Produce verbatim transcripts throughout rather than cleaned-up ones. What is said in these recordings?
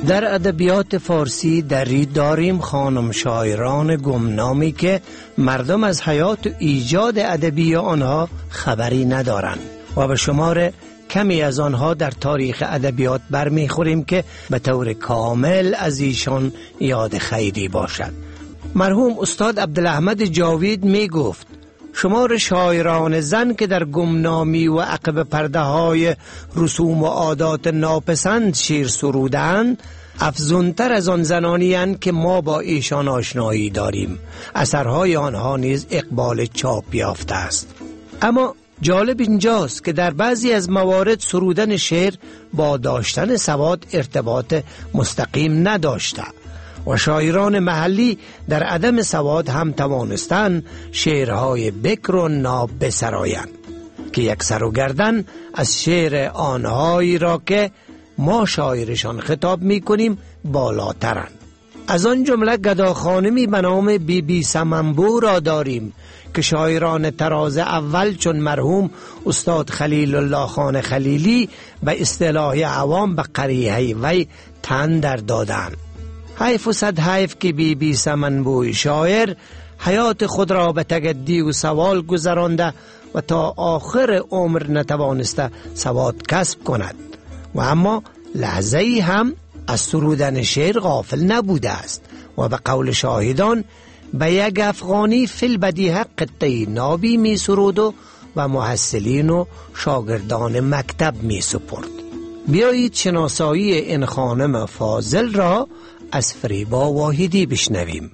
در ادبیات فارسی دری داریم خانم شاعران گمنامی که مردم از حیات و ایجاد ادبی آنها خبری ندارند و به شمار کمی از آنها در تاریخ ادبیات برمیخوریم که به طور کامل از ایشان یاد خیری باشد. مرحوم استاد عبدالاحمد جاوید می گفت شمار شاعران زن که در گمنامی و عقب پرده های رسوم و عادات ناپسند شعر سرودند افزونتر از آن زنانی اند که ما با ایشان آشنایی داریم. اثرهای آنها نیز اقبال چاپ یافته است. اما جالب اینجاست که در بعضی از موارد سرودن شعر با داشتن سواد ارتباط مستقیم نداشته و شاعران محلی در عدم سواد هم توانستن شعرهای بکر و ناب بسرایند که یک سر و گردن از شعر آنهایی را که ما شاعرشان خطاب می کنیم بالاترند. از آن جمله گدا خانمی به نام بی بی سمنبو را داریم که شاعران طراز اول چون مرحوم استاد خلیل الله خان خلیلی به اصطلاح عوام به قریحه وی تن در دادند. حیف و صد حیف که بی بی سمنبوی شاعر حیات خود را به تگدی و سوال گذرانده و تا آخر عمر نتوانسته سواد کسب کند و اما لحظه ای هم از سرودن شعر غافل نبوده است و به قول شاهدان به یک افغانی فی البدیهه قطعی نابی می سرود و, و محصلین و شاگردان مکتب می سپرد. بیایید شناسایی این خانم فاضل را از فریبا واحدی بشنویم.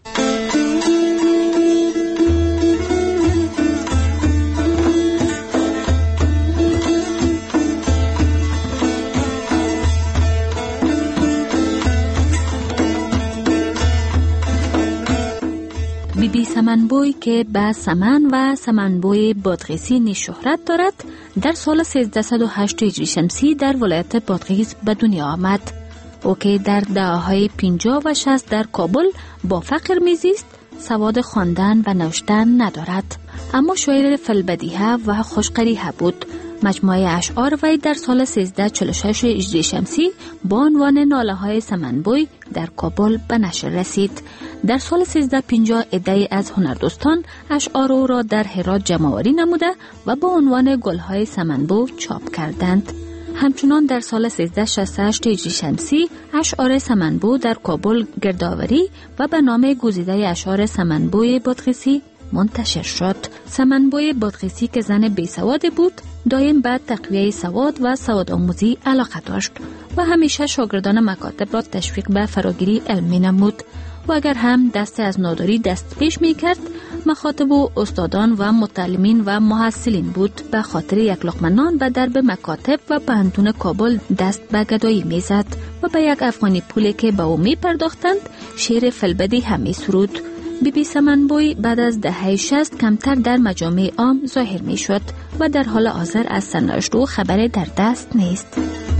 بی بی سمنبوی که به سمن و سمنبوی بادغیسی نیز شهرت دارد در سال سیزده و هشت هجری شمسی در ولایت بادغیس به دنیا آمد. او که در دهه‌های پنجاه و شصت در کابل با فقر میزیست، سواد خواندن و نوشتن ندارد، اما شاعر فی‌البدیهه و خوشقریحه بود. مجموعه اشعار وی در سال سیزده و چهل و شش هجری شمسی با عنوان ناله های سمنبوی در کابل به نشر رسید. در سال سیزده و پنجاه عده‌ای از هنردوستان اشعار او را در هرات جمع‌آوری نموده و با عنوان گل‌های سمنبو چاپ کردند. همچنان در سال سیزده و شصت و هشت هجری شمسی اشعار سمنبو در کابل گردآوری و به نام گزیده اشعار سمنبوی بادغیسی منتشر شد. سمنبوی بادغیسی که زن بیسواد بود، دایم به تقویه سواد و سواد آموزی علاقه داشت و همیشه شاگردان مکاتب را تشویق به فراگیری علمی نمود و اگر هم دست از ناداری دست پیش می کرد، مخاطب و استادان و متعلمین و محصلین بود. به خاطر یک لقمه نان به درب مکاتب و پوهنتون کابل دست به گدایی می زد و به یک افغانی پولی که به او می پرداختند شعر فی‌البدیهه می سرود. بی بی سمنبوی بعد از دهه شصت کمتر در مجامع عام ظاهر می شد و در حال حاضر از سرنوشت او خبری در دست نیست.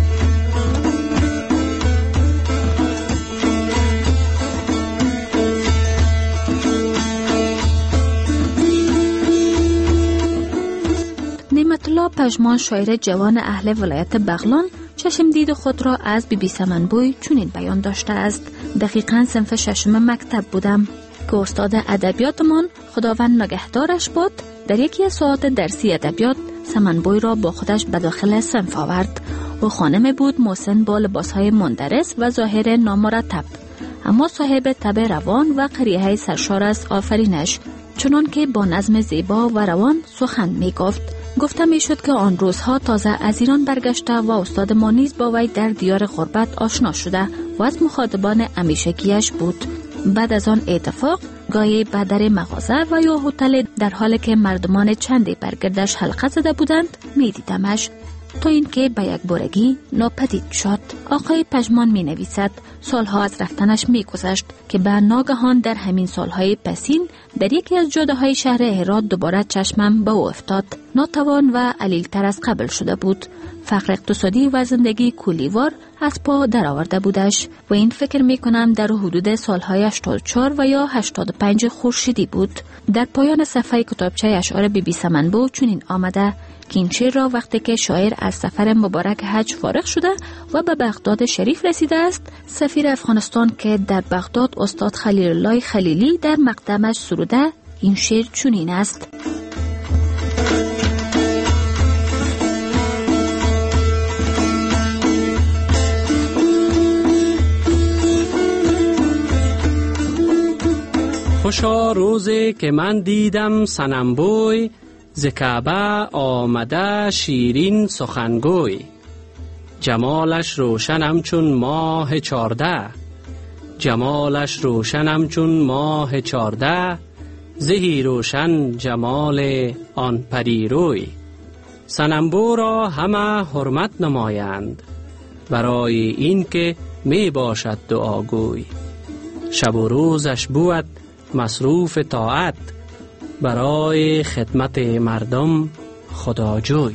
نعمت الله پژمان شاعر جوان اهل ولایت بغلان چشم دید خود را از بی بی سمنبوی چنین بیان داشته است: دقیقاً صنف ششم مکتب بودم که استاد ادبیاتمان خداوند نگهدارش باد در یکی از ساعات درسی ادبیات سمنبوی را با خودش به داخل صنف آورد. او خانم بود محسن با لباسهای مندرس و ظاهر نامرتب، اما صاحب طبع روان و قریحه سرشار از آفرینش، چنان که با نظم زیبا و روان سخن می گفت. گفته می شد که آن روزها تازه از ایران برگشته و استاد ما نیز با وی در دیار غربت آشنا شده و از مخاطبان همیشگیش بود. بعد از آن اتفاق گاهی به در مغازه و یا هتل در حالی که مردمان چندی برگردش حلقه زده بودند می دیدمش، تا اینکه به یک بارگی ناپدید شد. آقای پژمان می نویسد سالها از رفتنش می گذشت که به ناگهان در همین سالهای پسین در یکی از جاده های شهر هرات دوباره چشمم به او افتاد. ناتوان و علیل تر از قبل شده بود. فقر اقتصادی و زندگی کولیوار از پا در آورده بودش و این فکر می کنم در حدود سالهای هشتاد و چهار و یا هشتاد و پنج خورشیدی بود. در پایان صفحه کتابچه اشعار بی بی سمنبو چنین آمده که این شعر را وقتی که شاعر از سفر مبارک حج فارغ شده و به بغداد شریف رسیده است، سفیر افغانستان که در بغداد استاد خلیل الله خلیلی در مقدمش سروده این شعر چنین است: خوشا روزی که من دیدم صنمبوی، ز کعبه آمده شیرین سخنگوی. جمالش روشنم چون ماه چارده، جمالش روشنم چون ماه چارده. زهی روشن جمال آن پری روی. صنمبو را همه حرمت نمایند، برای این که می باشد دعاگوی. شب و روزش بود مصروف طاعت، برای خدمت مردم خداجوی.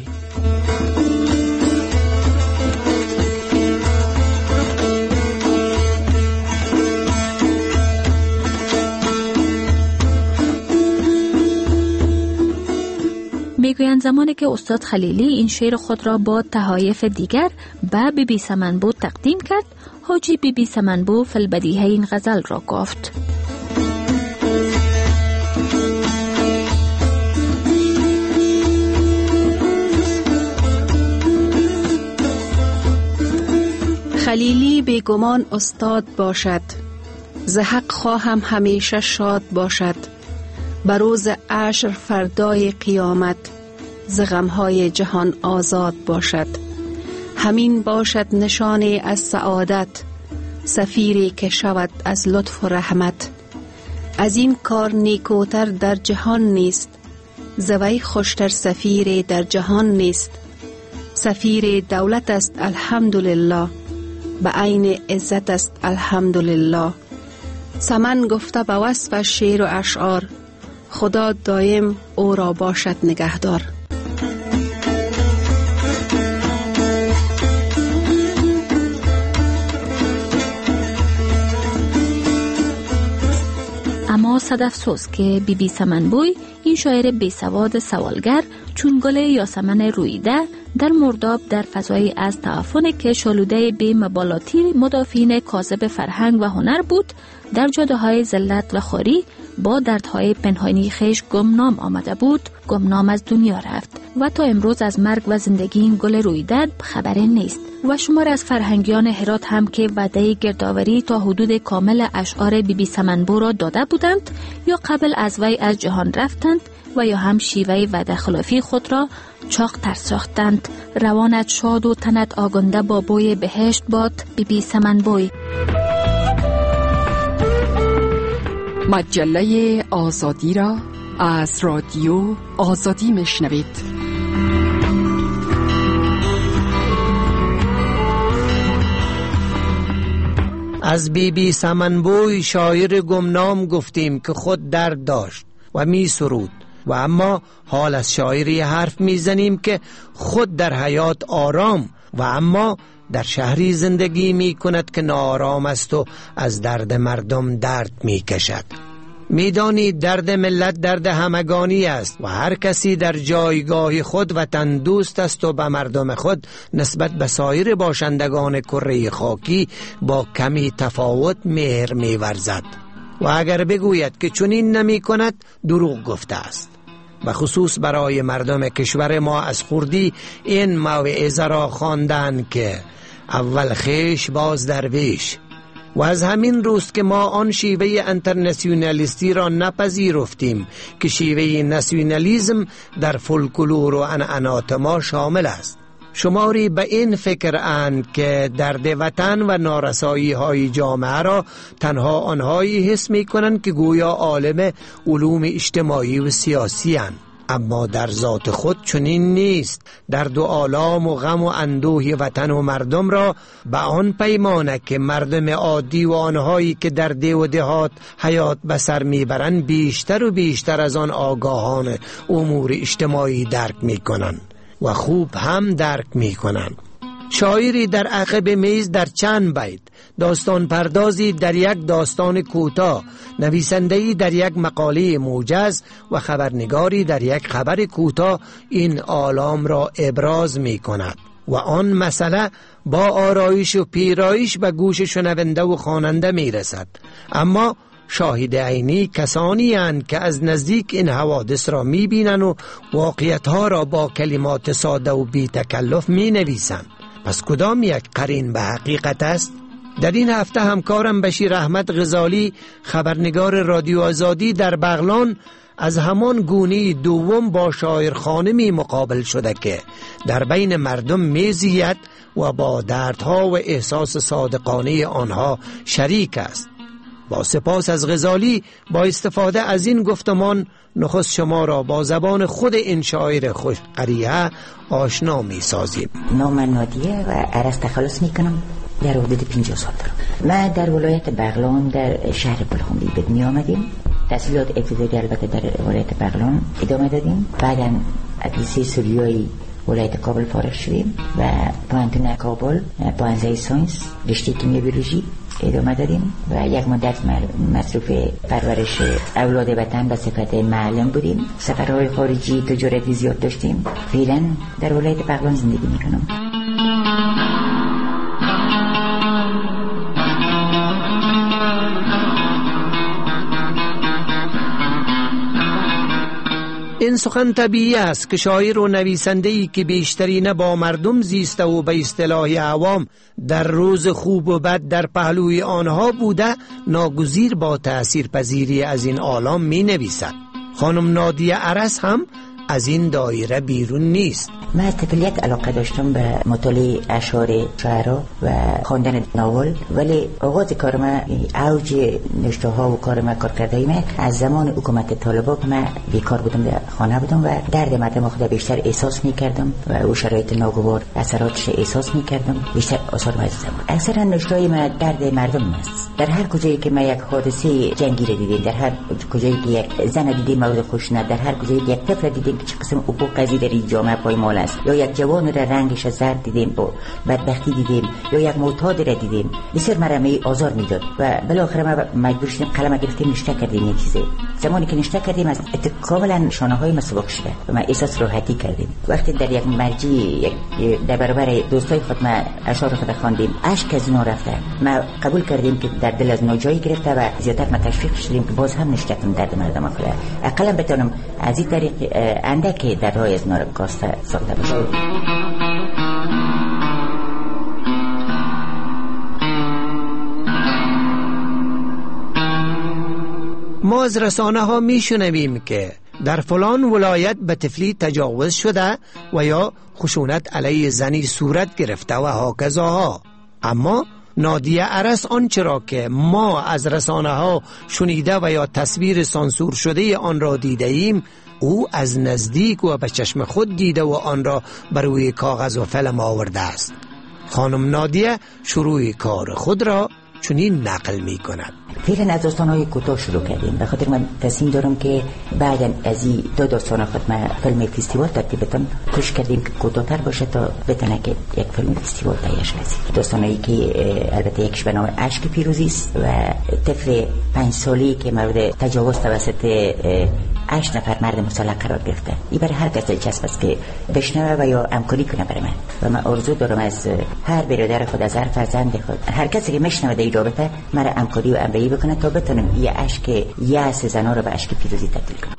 میگویند زمانی که استاد خلیلی این شعر خود را با تحایف دیگر به بی بی سمنبو تقدیم کرد، حاجی بی بی سمنبو فی البدیهه این غزل را گفت: خلیلی بیگمان استاد باشد، ز حق خواهم همیشه شاد باشد. بر روز عشر فردای قیامت، ز غمهای جهان آزاد باشد. همین باشد نشانی از سعادت، سفیری که شود از لطف و رحمت. از این کار نیکوتر در جهان نیست، ز وی خوشتر سفیر در جهان نیست. سفیر دولت است الحمدلله، به عین عزت است الحمدلله. سمن گفته به وصف شعر و اشعار، خدا دایم او را باشد نگهدار. اما صد افسوس که بی بی سمنبوی این شاعر بیسواد سوالگر چون گل یاسمن رویده در مرداب در فضایی از تعفن که شالوده به مبالاتی مدافعین کاذب فرهنگ و هنر بود، در جاده‌های ذلت و خواری با دردهای پنهانی خیش گمنام آمده بود، گمنام از دنیا رفت و تا امروز از مرگ و زندگی این گل رویده خبری نیست. و شمار از فرهنگیان هرات هم که وعده گردآوری تا حدود کامل اشعار بی بی سمنبو را داده بودند، یا قبل از وی از جهان رفتند و یا هم شیوه وعده خلافی خود را چاق تر ساختند. روانت شاد و تنت آگنده با بوی بهشت باد بی بی سمنبوی. مجله آزادی را از رادیو آزادی میشنوید. از بی بی سمنبوی شاعر گمنام گفتیم که خود درد داشت و می سرود، و اما حال از شاعری حرف می زنیم که خود در حیات آرام و اما در شهری زندگی می کند که ناآرام است و از درد مردم درد می کشد. می دانید درد ملت درد همگانی است و هر کسی در جایگاه خود وطن دوست است و به مردم خود نسبت به سایر باشندگان کره خاکی با کمی تفاوت مهر می ورزد و اگر بگوید که چنین نمی کند دروغ گفته است. به خصوص برای مردم کشور ما از خردی این موعظه را خواندند که اول خیش باز درویش، و از همین روز که ما آن شیوه انترنسیونالیستی را نپذیرفتیم که شیوه ناسیونالیسم در فولکلور و عنعنات ما شامل است. شماری به این فکر اند که درد وطن و نارسایی های جامعه را تنها آنهایی حس می کنند که گویا عالم علوم اجتماعی و سیاسی اند. اما در ذات خود چنین نیست. درد و آلام و غم و اندوه وطن و مردم را به آن پیمانه که مردم عادی و آنهایی که در ده و دهات حیات بسر میبرند بیشتر و بیشتر از آن آگاهان امور اجتماعی درک میکنند و خوب هم درک میکنند. شاعری در عقب میز در چند بیت، داستان پردازی در یک داستان کوتاه، نویسنده‌ای در یک مقاله موجز و خبرنگاری در یک خبر کوتاه این آلام را ابراز می کند و آن مسئله با آرایش و پیرایش به گوش شنونده و خواننده می رسد. اما شاهد عینی کسانی اند که از نزدیک این حوادث را می بینند و واقعیتها را با کلمات ساده و بی تکلف می نویسند. پس کدام یک قرین به حقیقت است؟ در این هفته همکارم بشیر احمد غزالی، خبرنگار رادیو آزادی در بغلان، از همان گونه دوم با شاعر خانمی مقابل شده که در بین مردم میزید و با دردها و احساس صادقانه آنها شریک است. با سپاس از غزالی با استفاده از این گفتمان نخست شما را با زبان خود این شاعر خوش قریه آشنا می سازیم. نام نادیه و عرض تخلص می کنم. در حدود پنجاه سال دارم. ما در ولایت بغلان در شهر پلخمری به دنیا آمدیم. تحصیلات ابتدایی البته در ولایت بغلان ادامه دادیم. بعداً ادلیسه سوریایی ولایت کابل فارغ شدیم و پانتون کابل با انزای ساینس رشته کیمیا بیولوژی ادامه دادیم و یک مدت مصروف پرورش اولاد وطن به صفت معلم بودیم. سفرهای خارجی تجارتی زیاد داشتیم. فعلا در ولایت بغلان زندگی میکنم. این سخن طبیعی است که شاعر و نویسنده‌ای که بیشترینه با مردم زیسته و به اصطلاح عوام در روز خوب و بد در پهلوی آنها بوده، ناگزیر با تأثیر پذیری از این آلام می نویسد. خانم نادیه عرس هم از این دایره بیرون نیست. من از طفولیت علاقه داشتم به مطالعه اشعار شاعرها و خواندن ناول، ولی آغاز کار من، اوج نوشته ها و کار من، کار کرده من از زمان حکومت طالبان که من بیکار بودم، در خانه بودم و درد مردم خود بیشتر احساس می‌کردم و او شرایط ناگوار اثراتش احساس می‌کردم. بیشتر آثار من زدم. اکثرا نوشته‌های من درد مردم است. در هر کجایی که من یک حادثه جنگی را دیدم، در هر کجایی که یک زن دیدم مورد خشونت، در هر کجایی که یک طفل دیدم که چه قسم حقوق قضیه در این جامعه پایمال است، یا یک جوان را رنگش زرد دیدیم و بدبختی دیدیم، یا یک معتاد را دیدیم، بسیار مرا آزار میداد و بالاخره ما مجبور شدیم قلم گرفتیم نشته کردیم. یک چیزی زمانی که نشته کردیم از کاملا شانه های ما سبک شده و ما احساس راحتی کردیم. وقتی در یک مرجع در برابر دوستای خود ما اشعار خود خواندیم، اشک از نو رفته، ما قبول کردیم که در دل از نو جایی گرفته و زیادت ما تشویق شدیم که باز هم نشته کنم درد مردم خود. اقلا بتونم از این طریق اندکی در راه از نو کاسته ساخته باشم. ما از رسانه ها می شنویم که در فلان ولایت به طفلی تجاوز شده و یا خشونت علیه زنی صورت گرفته و هاکذاها. اما نادیه عرس آنچه را که ما از رسانه ها شنیده و یا تصویر سانسور شده آن را دیده ایم، او از نزدیک و به چشم خود دیده و آن را بر روی کاغذ و فلم آورده است. خانم نادیه شروع کار خود را چنین نقل می کند. فعلا از داستان‌های کوتاه شروع کردیم، به خاطر من تصمیم دارم که بعدا از این دو داستان خود من فیلم فستیوال ترتیب بدم. کوشش کردیم که کوتاه‌تر باشه تا بتونه که یک فیلم فستیوال تهیه شه. داستانی که البته یکیش به نام اشک پیروزی است و طفل پنج سالی که مورد تجاوز توسط هشت نفر مرد مسلح قرار گرفته. این برای هر کس دلچسب است که بشنوه و یا همکاری کنه برای من و من آرزو دارم از هر برادر خود، از هر فرزند خود، هر کسی که میشنوه در این رابطه مرا همکاری و همراهی بکنه تا بتونم این اشک یأس زنا رو به اشک پیروزی تبدیل کنم.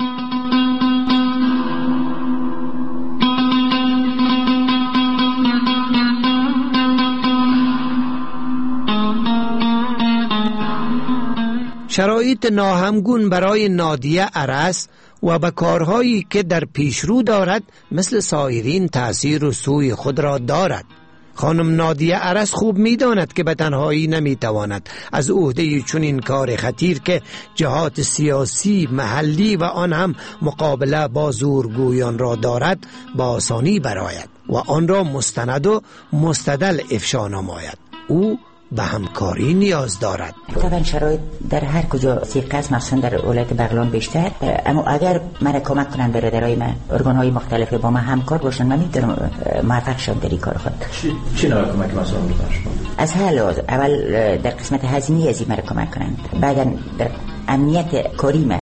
شرایط ناهمگون برای نادیه عرس و به کارهایی که در پیشرو دارد مثل سایرین تأثیر و سوی خود را دارد. خانم نادیه عرس خوب می داند که به تنهایی نمی تواند از عهده چنین کار خطیر که جهات سیاسی محلی و آن هم مقابله با زورگویان را دارد با آسانی برآید و آن را مستند و مستدل افشا نماید. او به همکاری نیاز دارد. طبعا شرایط در هر کجا سیقه است، مخصوصا در ولایت بغلان بیشتر، اما اگر من کمک کنن برادرای من، ارگان‌های مختلف با من همکار باشن، من میتونم موفق شم در این کار خود. چی چی نوع کمک مثلا می‌کنن؟ از هر لحاظ اول در قسمت هزینه‌ای از این من کمک کنن، بعدن در امنیت کاری من